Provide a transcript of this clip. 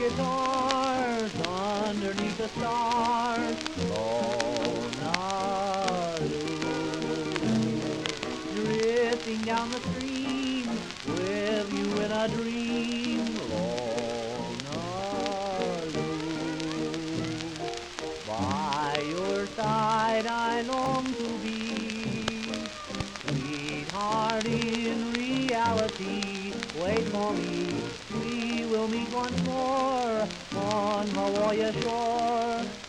guitars underneath the stars. Drifting down the stream with you in a dream. By your side I long to be, sweetheart, in reality. Wait for me, we will meet once more on Hawaii shore.